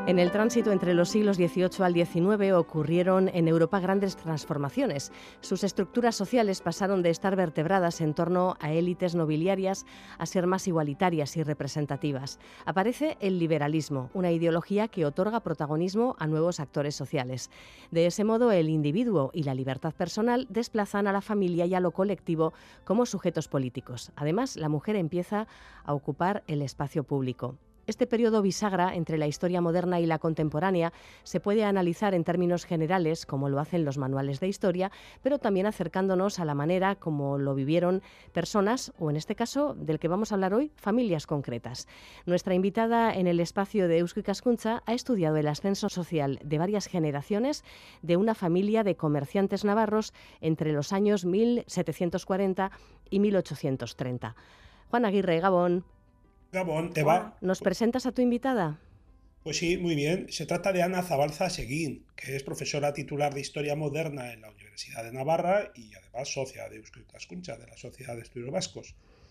En el tránsito entre los siglos XVIII al XIX ocurrieron en Europa grandes transformaciones. Sus estructuras sociales pasaron de estar vertebradas en torno a élites nobiliarias a ser más igualitarias y representativas. Aparece el liberalismo, una ideología que otorga protagonismo a nuevos actores sociales. De ese modo, el individuo y la libertad personal desplazan a la familia y a lo colectivo como sujetos políticos. Además, la mujer empieza a ocupar el espacio público. Este periodo bisagra entre la historia moderna y la contemporánea se puede analizar en términos generales, como lo hacen los manuales de historia, pero también acercándonos a la manera como lo vivieron personas, o en este caso, del que vamos a hablar hoy, familias concretas. Nuestra invitada en el espacio de Eusko Ikaskuntza ha estudiado el ascenso social de varias generaciones de una familia de comerciantes navarros entre los años 1740 y 1830. Juan Aguirre, Gabón. Gabón, Eva. ¿Nos presentas a tu invitada? Pues sí, muy bien. Se trata de Ana Zabalza Seguín, que es profesora titular de Historia Moderna en la Universidad de Navarra y además socia de Eusko Ikaskuntza, de la Sociedad de Estudios Vascos.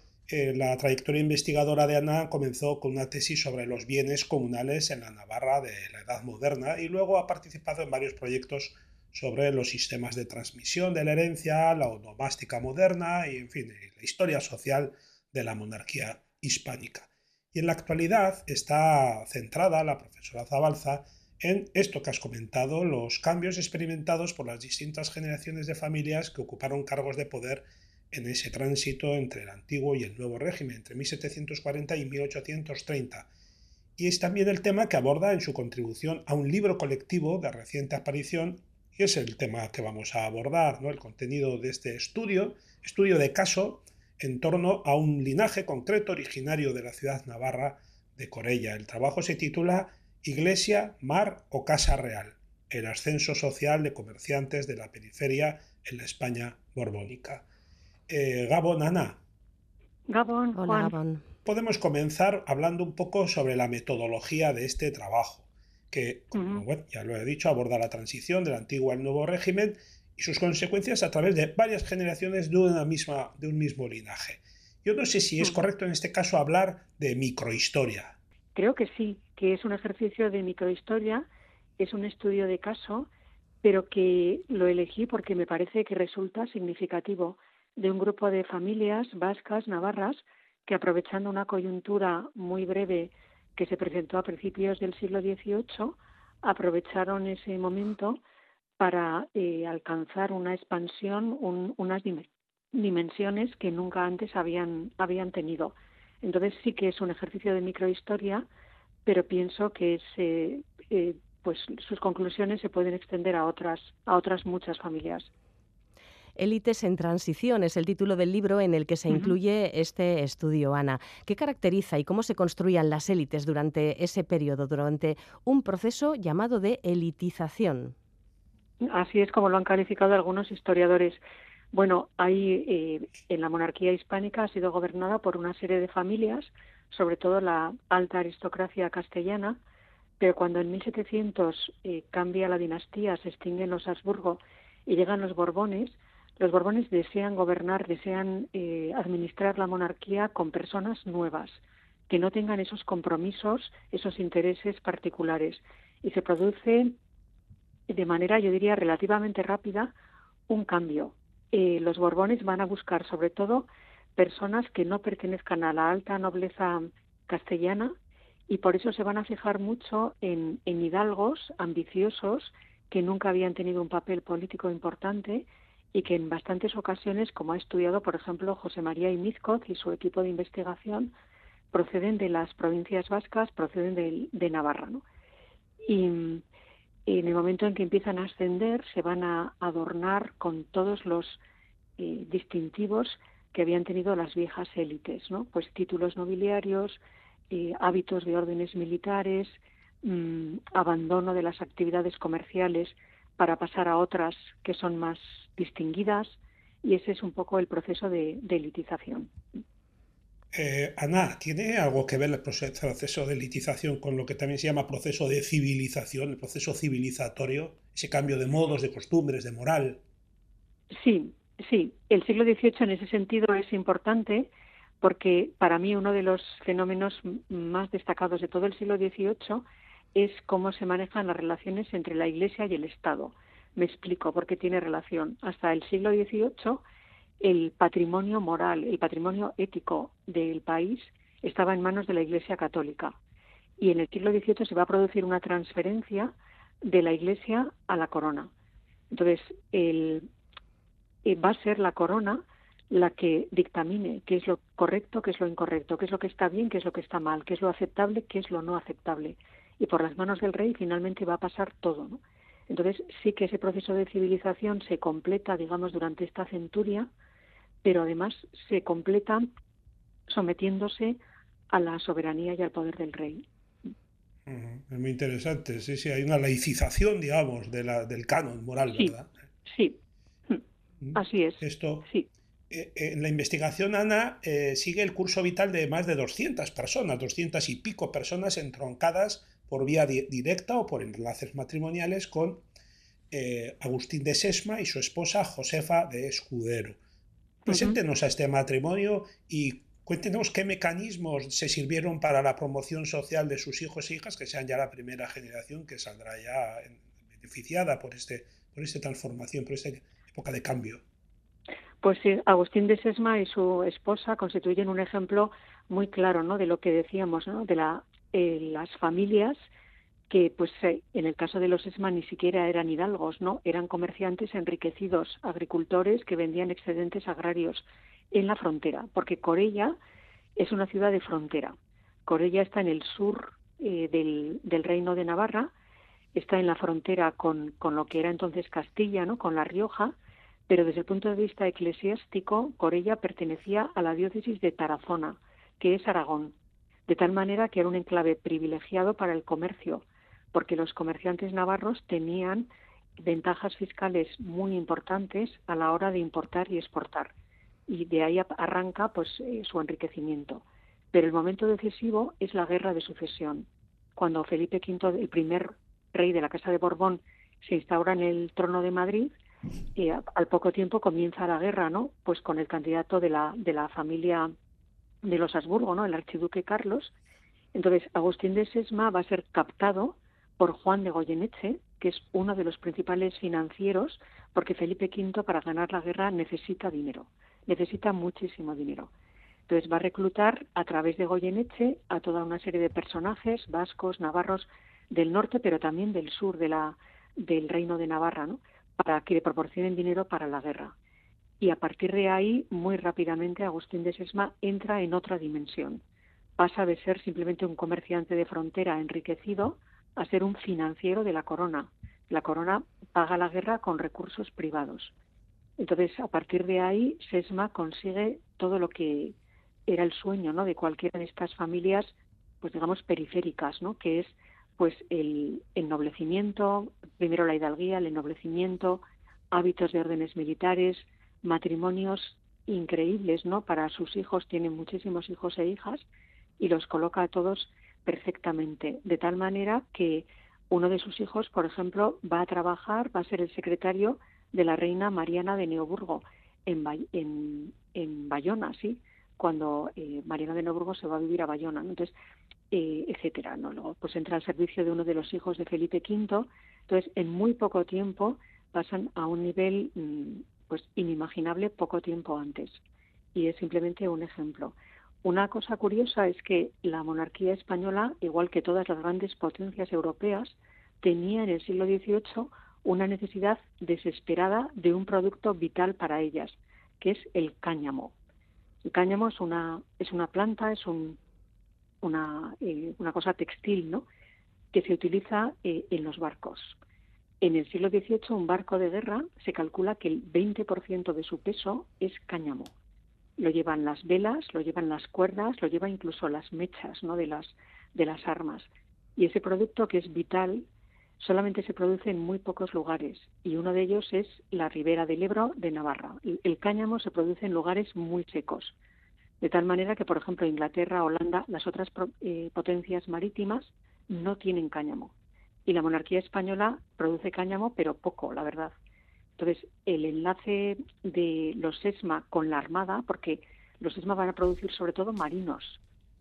La trayectoria investigadora de Ana comenzó con una tesis sobre los bienes comunales en la Navarra de la Edad Moderna y luego ha participado en varios proyectos sobre los sistemas de transmisión de la herencia, la onomástica moderna y, en fin, la historia social de la monarquía hispánica. Y en la actualidad está centrada la profesora Zabalza en esto que has comentado, los cambios experimentados por las distintas generaciones de familias que ocuparon cargos de poder en ese tránsito entre el antiguo y el nuevo régimen, entre 1740 y 1830. Y es también el tema que aborda en su contribución a un libro colectivo de reciente aparición, y es el tema que vamos a abordar, ¿no? El contenido de este estudio de caso, en torno a un linaje concreto originario de la ciudad navarra de Corella. El trabajo se titula Iglesia, Mar o Casa Real, el ascenso social de comerciantes de la periferia en la España borbónica. Gabón, Ana. Gabón, Hola, Juan. Gabón. Podemos comenzar hablando un poco sobre la metodología de este trabajo, que, como ya lo he dicho, aborda la transición del antiguo al nuevo régimen y sus consecuencias a través de varias generaciones de un mismo linaje. Yo no sé si es correcto en este caso hablar de microhistoria. Creo que sí, que es un ejercicio de microhistoria, es un estudio de caso, pero que lo elegí porque me parece que resulta significativo de un grupo de familias vascas, navarras, que aprovechando una coyuntura muy breve que se presentó a principios del siglo XVIII, aprovecharon ese momento para alcanzar una expansión, unas dimensiones que nunca antes habían tenido. Entonces sí que es un ejercicio de microhistoria, pero pienso que pues sus conclusiones se pueden extender a otras muchas familias. Élites en transición es el título del libro en el que se incluye este estudio, Ana. ¿Qué caracteriza y cómo se construían las élites durante ese periodo, durante un proceso llamado de elitización? Así es como lo han calificado algunos historiadores. Bueno, en la monarquía hispánica ha sido gobernada por una serie de familias, sobre todo la alta aristocracia castellana, pero cuando en 1700 cambia la dinastía, se extinguen los Habsburgo y llegan los Borbones desean gobernar, desean administrar la monarquía con personas nuevas, que no tengan esos compromisos, esos intereses particulares. Y se produce de manera, yo diría, relativamente rápida, un cambio. Los Borbones van a buscar, sobre todo, personas que no pertenezcan a la alta nobleza castellana y por eso se van a fijar mucho en hidalgos ambiciosos que nunca habían tenido un papel político importante y que en bastantes ocasiones, como ha estudiado, por ejemplo, José María Imizcoz y su equipo de investigación, proceden de las provincias vascas, proceden de Navarra, ¿no? Y en el momento en que empiezan a ascender, se van a adornar con todos los distintivos que habían tenido las viejas élites, ¿no? Pues títulos nobiliarios, hábitos de órdenes militares, abandono de las actividades comerciales para pasar a otras que son más distinguidas, y ese es un poco el proceso de elitización. Ana, ¿tiene algo que ver el proceso de elitización con lo que también se llama proceso de civilización, el proceso civilizatorio, ese cambio de modos, de costumbres, de moral? Sí. El siglo XVIII en ese sentido es importante porque para mí uno de los fenómenos más destacados de todo el siglo XVIII es cómo se manejan las relaciones entre la Iglesia y el Estado. Me explico por qué tiene relación. Hasta el siglo XVIII, el patrimonio moral, el patrimonio ético del país estaba en manos de la Iglesia católica. Y en el siglo XVIII se va a producir una transferencia de la Iglesia a la corona. Entonces, va a ser la corona la que dictamine qué es lo correcto, qué es lo incorrecto, qué es lo que está bien, qué es lo que está mal, qué es lo aceptable, qué es lo no aceptable. Y por las manos del rey finalmente va a pasar todo, ¿no? Entonces sí que ese proceso de civilización se completa, digamos, durante esta centuria, pero además se completa sometiéndose a la soberanía y al poder del rey. Es muy interesante, sí, sí, hay una laicización, digamos, del canon moral, Sí, ¿verdad? sí, Mm. así es, Esto, sí. en la investigación, Ana, sigue el curso vital de más de 200 personas, 200 y pico personas entroncadas por vía directa o por enlaces matrimoniales con Agustín de Sesma y su esposa Josefa de Escudero. Ujú. Preséntenos a este matrimonio y cuéntenos qué mecanismos se sirvieron para la promoción social de sus hijos e hijas, que sean ya la primera generación que saldrá ya beneficiada por esta transformación, por esta época de cambio. Pues sí, Agustín de Sesma y su esposa constituyen un ejemplo muy claro, ¿no?, de lo que decíamos, ¿no?, de las familias que, pues, en el caso de los Sesma ni siquiera eran hidalgos, ¿no? Eran comerciantes enriquecidos, agricultores que vendían excedentes agrarios en la frontera, porque Corella es una ciudad de frontera. Corella está en el sur del Reino de Navarra, está en la frontera con lo que era entonces Castilla, ¿no?, con La Rioja, pero desde el punto de vista eclesiástico, Corella pertenecía a la diócesis de Tarazona, que es Aragón, de tal manera que era un enclave privilegiado para el comercio, porque los comerciantes navarros tenían ventajas fiscales muy importantes a la hora de importar y exportar, y de ahí arranca, pues, su enriquecimiento. Pero el momento decisivo es la guerra de sucesión, cuando Felipe V, el primer rey de la Casa de Borbón, se instaura en el trono de Madrid, y al poco tiempo comienza la guerra, ¿no?, pues con el candidato de la familia de los Habsburgo, ¿no?, el archiduque Carlos. Entonces, Agustín de Sesma va a ser captado por Juan de Goyeneche, que es uno de los principales financieros, porque Felipe V, para ganar la guerra, necesita dinero, necesita muchísimo dinero. Entonces va a reclutar a través de Goyeneche a toda una serie de personajes vascos, navarros, del norte, pero también del sur del Reino de Navarra, ¿no?, para que le proporcionen dinero para la guerra. Y a partir de ahí, muy rápidamente, Agustín de Sesma entra en otra dimensión. Pasa de ser simplemente un comerciante de frontera enriquecido a ser un financiero de la corona. La corona paga la guerra con recursos privados. Entonces, a partir de ahí, Sesma consigue todo lo que era el sueño, ¿no?, de cualquiera de estas familias, pues digamos, periféricas, ¿no?, que es, pues, el ennoblecimiento, primero la hidalguía, el ennoblecimiento, hábitos de órdenes militares, matrimonios increíbles, ¿no?, para sus hijos. Tienen muchísimos hijos e hijas y los coloca a todos perfectamente, de tal manera que uno de sus hijos, por ejemplo, va a trabajar, va a ser el secretario de la reina Mariana de Neoburgo en Bayona, ¿sí?, cuando Mariana de Neoburgo se va a vivir a Bayona, ¿no? Entonces, etcétera, ¿no? Luego, pues entra al servicio de uno de los hijos de Felipe V. Entonces, en muy poco tiempo pasan a un nivel, pues, inimaginable poco tiempo antes. Y es simplemente un ejemplo. Una cosa curiosa es que la monarquía española, igual que todas las grandes potencias europeas, tenía en el siglo XVIII una necesidad desesperada de un producto vital para ellas, que es el cáñamo. El cáñamo es una planta, es una cosa textil, ¿no?, que se utiliza en los barcos. En el siglo XVIII, un barco de guerra se calcula que el 20% de su peso es cáñamo. Lo llevan las velas, lo llevan las cuerdas, lo llevan incluso las mechas, ¿no?, de las armas. Y ese producto, que es vital, solamente se produce en muy pocos lugares, y uno de ellos es la ribera del Ebro de Navarra. El cáñamo se produce en lugares muy secos, de tal manera que, por ejemplo, Inglaterra, Holanda, las otras potencias marítimas no tienen cáñamo. Y la monarquía española produce cáñamo, pero poco, la verdad. Entonces, el enlace de los Sesma con la Armada, porque los Sesma van a producir sobre todo marinos,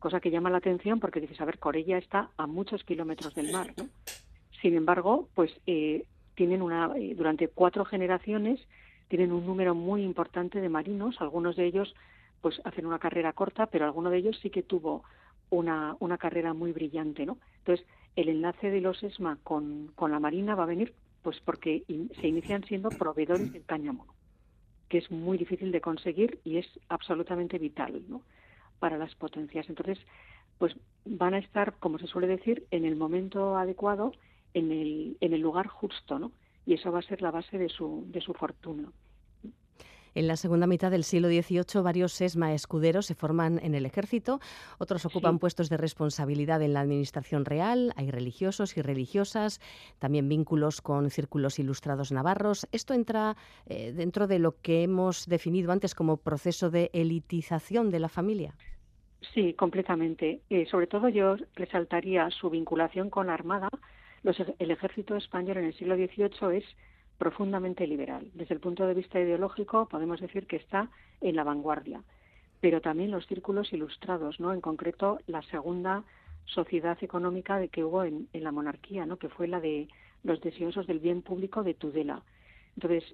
cosa que llama la atención porque dices, a ver, Corella está a muchos kilómetros del mar, ¿no? Sin embargo, pues tienen durante 4 generaciones tienen un número muy importante de marinos, algunos de ellos pues hacen una carrera corta, pero alguno de ellos sí que tuvo una carrera muy brillante, ¿no? Entonces, el enlace de los ESMA con la Marina va a venir pues porque se inician siendo proveedores del cáñamo, que es muy difícil de conseguir y es absolutamente vital, ¿no?, para las potencias. Entonces, pues van a estar, como se suele decir, en el momento adecuado, en el lugar justo, ¿no? Y eso va a ser la base de su fortuna. En la segunda mitad del siglo XVIII, varios sesma escuderos se forman en el ejército, otros ocupan Sí. puestos de responsabilidad en la administración real, hay religiosos y religiosas, también vínculos con círculos ilustrados navarros. Esto entra dentro de lo que hemos definido antes como proceso de elitización de la familia. Sí, completamente. Sobre todo yo resaltaría su vinculación con la Armada. El ejército español en el siglo XVIII es profundamente liberal. Desde el punto de vista ideológico podemos decir que está en la vanguardia, pero también los círculos ilustrados, ¿no? En concreto, la segunda sociedad económica de que hubo en la monarquía, ¿no?, que fue la de los deseosos del bien público de Tudela. Entonces,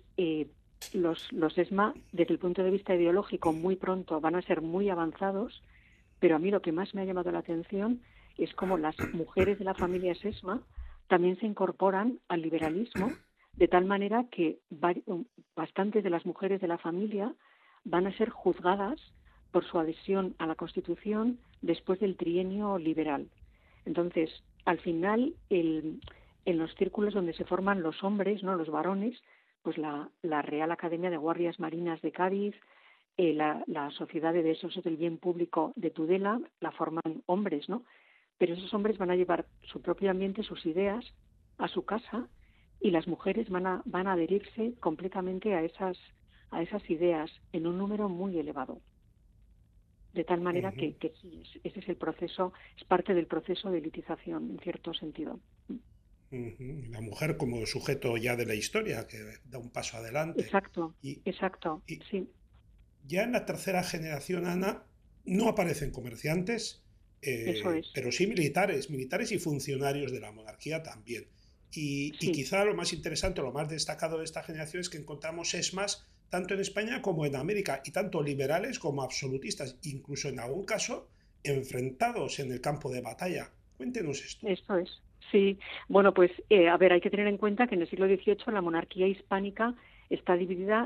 los ESMA, desde el punto de vista ideológico, muy pronto van a ser muy avanzados, pero a mí lo que más me ha llamado la atención es cómo las mujeres de la familia Sesma también se incorporan al liberalismo, de tal manera que bastantes de las mujeres de la familia van a ser juzgadas por su adhesión a la Constitución después del trienio liberal. Entonces, al final, en los círculos donde se forman los hombres, ¿no?, los varones, pues la Real Academia de Guardias Marinas de Cádiz, la Sociedad de Deseosos del Bien Público de Tudela, la forman hombres, ¿no? Pero esos hombres van a llevar su propio ambiente, sus ideas, a su casa, y las mujeres van a adherirse completamente a esas ideas en un número muy elevado. De tal manera que sí, ese es el proceso, es parte del proceso de elitización, en cierto sentido. La mujer como sujeto ya de la historia, que da un paso adelante. Exacto, Y, exacto, y sí. ya en la tercera generación, Ana, no aparecen comerciantes, Eso es, pero sí militares y funcionarios de la monarquía también. Y sí. quizá lo más interesante, lo más destacado de esta generación es que encontramos ESMAs tanto en España como en América, y tanto liberales como absolutistas, incluso en algún caso enfrentados en el campo de batalla. Cuéntenos esto. Esto es, sí. Bueno, pues a ver, hay que tener en cuenta que en el siglo XVIII la monarquía hispánica está dividida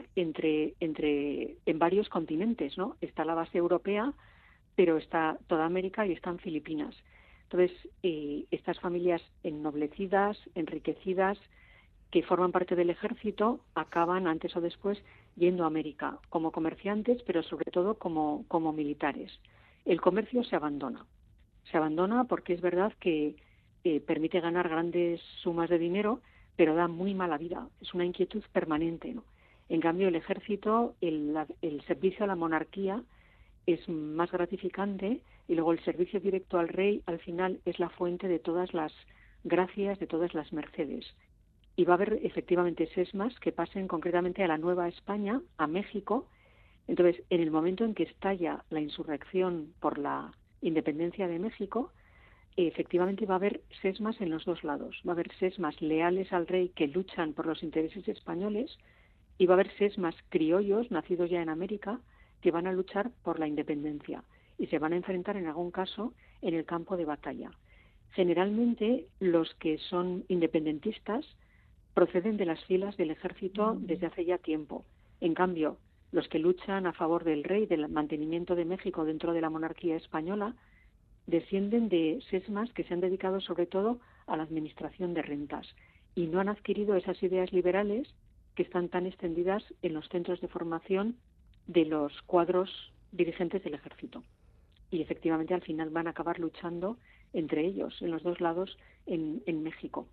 en varios continentes, ¿no? Está la base europea, pero está toda América y están Filipinas. Entonces, estas familias ennoblecidas, enriquecidas, que forman parte del ejército, acaban antes o después yendo a América como comerciantes, pero sobre todo como militares. El comercio se abandona. Se abandona porque es verdad que permite ganar grandes sumas de dinero, pero da muy mala vida. Es una inquietud permanente, ¿no? En cambio, el ejército, el servicio a la monarquía es más gratificante, y luego el servicio directo al rey al final es la fuente de todas las gracias, de todas las mercedes. Y va a haber efectivamente sesmas que pasen concretamente a la Nueva España, a México. Entonces, en el momento en que estalla la insurrección por la independencia de México, efectivamente va a haber sesmas en los dos lados. Va a haber sesmas leales al rey que luchan por los intereses españoles, y va a haber sesmas criollos nacidos ya en América que van a luchar por la independencia y se van a enfrentar en algún caso en el campo de batalla. Generalmente los que son independentistas proceden de las filas del ejército desde hace ya tiempo. En cambio, los que luchan a favor del rey, del mantenimiento de México dentro de la monarquía española, descienden de sesmas que se han dedicado sobre todo a la administración de rentas y no han adquirido esas ideas liberales que están tan extendidas en los centros de formación de los cuadros dirigentes del ejército. Y efectivamente al final van a acabar luchando entre ellos, en los dos lados, en México.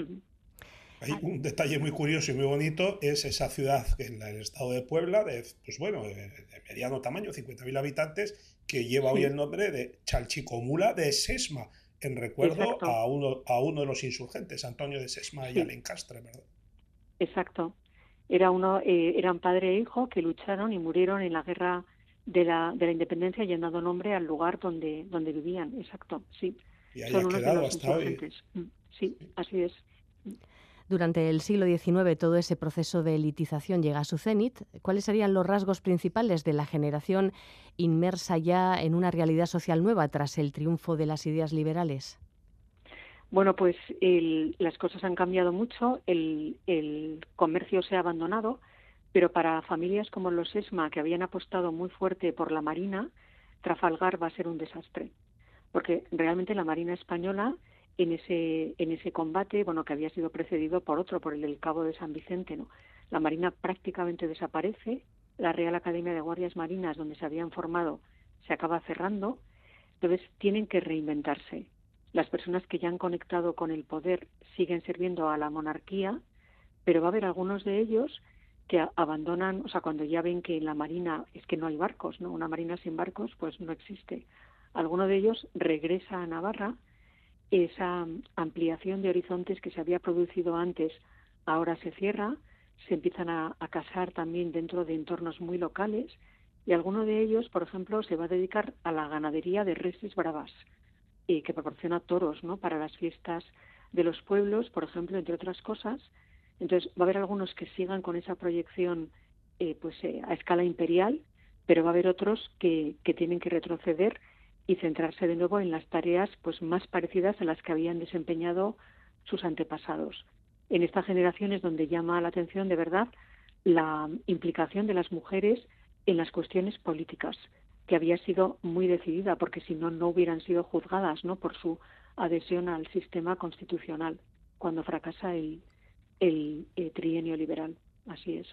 Hay un detalle muy curioso y muy bonito, es esa ciudad en el estado de Puebla, de mediano tamaño, 50.000 habitantes, que lleva hoy Sí, el nombre de Chalchicomula de Sesma, en recuerdo exacto, a uno de los insurgentes, Antonio de Sesma y sí, Alencastre, ¿verdad? exacto. Eran padre e hijo que lucharon y murieron en la guerra de la independencia y han dado nombre al lugar donde vivían. Exacto, sí. Y ahí Son ha unos de quedado los hasta hoy. insurgentes. Sí, así es. Durante el siglo XIX todo ese proceso de elitización llega a su cenit. ¿Cuáles serían los rasgos principales de la generación inmersa ya en una realidad social nueva tras el triunfo de las ideas liberales? Bueno, pues las cosas han cambiado mucho, el comercio se ha abandonado, pero para familias como los Sesma, que habían apostado muy fuerte por la Marina, Trafalgar va a ser un desastre, porque realmente la Marina española en ese combate, bueno, que había sido precedido por otro, por el del Cabo de San Vicente, ¿no? La Marina prácticamente desaparece, la Real Academia de Guardias Marinas, donde se habían formado, se acaba cerrando, entonces tienen que reinventarse. Las personas que ya han conectado con el poder siguen sirviendo a la monarquía, pero va a haber algunos de ellos que abandonan, o sea, cuando ya ven que en la Marina es que no hay barcos, ¿no? Una Marina sin barcos pues no existe. Alguno de ellos regresa a Navarra, esa ampliación de horizontes que se había producido antes ahora se cierra, se empiezan a casar también dentro de entornos muy locales y alguno de ellos, por ejemplo, se va a dedicar a la ganadería de reses bravas, que proporciona toros, ¿no?, para las fiestas de los pueblos, por ejemplo, entre otras cosas. Entonces va a haber algunos que sigan con esa proyección a escala imperial, pero va a haber otros que tienen que retroceder y centrarse de nuevo en las tareas pues más parecidas a las que habían desempeñado sus antepasados. En esta generación es donde llama la atención de verdad la implicación de las mujeres en las cuestiones políticas, que había sido muy decidida, porque si no, no hubieran sido juzgadas, ¿no?, por su adhesión al sistema constitucional, cuando fracasa el trienio liberal. Así es.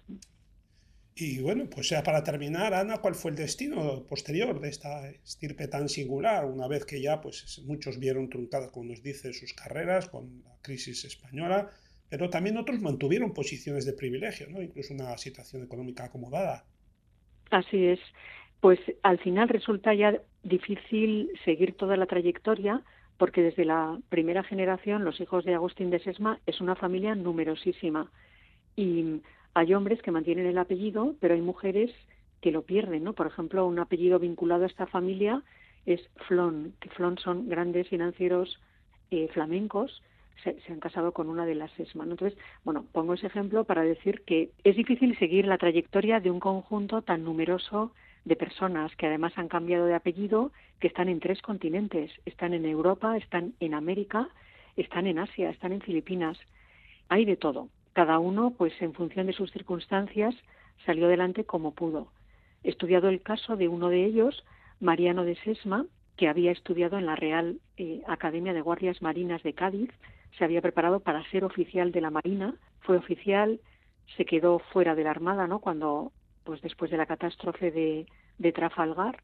Y bueno, pues ya para terminar, Ana, ¿cuál fue el destino posterior de esta estirpe tan singular? Una vez que ya pues muchos vieron truncadas, como nos dice, sus carreras con la crisis española, pero también otros mantuvieron posiciones de privilegio, ¿no? Incluso una situación económica acomodada. Así es. Pues al final resulta ya difícil seguir toda la trayectoria, porque desde la primera generación, los hijos de Agustín de Sesma, es una familia numerosísima. Y hay hombres que mantienen el apellido, pero hay mujeres que lo pierden, ¿no? Por ejemplo, un apellido vinculado a esta familia es Flon, que Flon son grandes financieros flamencos, se han casado con una de las Sesma, ¿no? Entonces, bueno, pongo ese ejemplo para decir que es difícil seguir la trayectoria de un conjunto tan numeroso de personas que además han cambiado de apellido, que están en 3 continentes, están en Europa, están en América, están en Asia, están en Filipinas, hay de todo. Cada uno, pues en función de sus circunstancias, salió adelante como pudo. He estudiado el caso de uno de ellos, Mariano de Sesma, que había estudiado en la Real Academia de Guardias Marinas de Cádiz, se había preparado para ser oficial de la Marina, fue oficial, se quedó fuera de la Armada, ¿no?, cuando, pues después de la catástrofe de Trafalgar,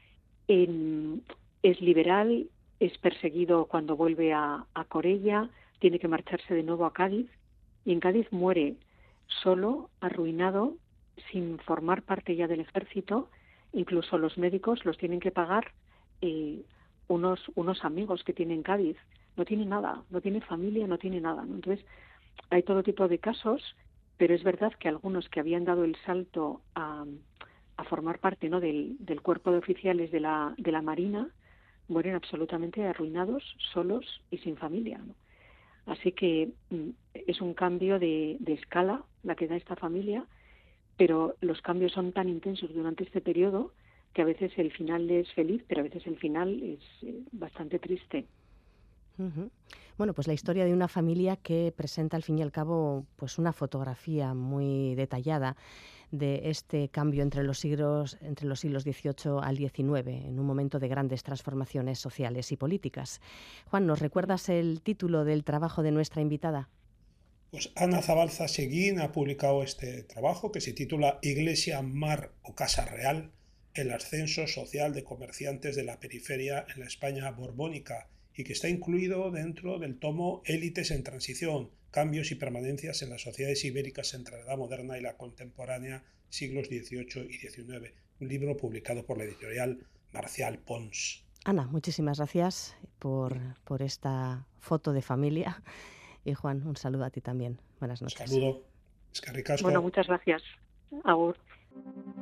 es liberal, es perseguido cuando vuelve a Corella, tiene que marcharse de nuevo a Cádiz, y en Cádiz muere solo, arruinado, sin formar parte ya del ejército. Incluso los médicos los tienen que pagar unos amigos que tiene en Cádiz. No tiene nada, no tiene familia, no tiene nada, ¿no? Entonces, hay todo tipo de casos, pero es verdad que algunos que habían dado el salto a formar parte, ¿no?, del cuerpo de oficiales de la Marina, mueren absolutamente arruinados, solos y sin familia, ¿no? Así que es un cambio de escala la que da esta familia, pero los cambios son tan intensos durante este periodo que a veces el final es feliz, pero a veces el final es bastante triste. Uh-huh. Bueno, pues la historia de una familia que presenta al fin y al cabo pues una fotografía muy detallada de este cambio entre los siglos XVIII al XIX, en un momento de grandes transformaciones sociales y políticas. Juan, ¿nos recuerdas el título del trabajo de nuestra invitada? Pues Ana Zabalza Seguín ha publicado este trabajo que se titula Iglesia, Mar o Casa Real, el ascenso social de comerciantes de la periferia en la España borbónica, y que está incluido dentro del tomo Élites en transición, cambios y permanencias en las sociedades ibéricas entre la Edad Moderna y la contemporánea, siglos XVIII y XIX, un libro publicado por la editorial Marcial Pons. Ana, muchísimas gracias por esta foto de familia. Y Juan, un saludo a ti también. Buenas noches. Saludo. Es que ricasco. Bueno, muchas gracias. Agur.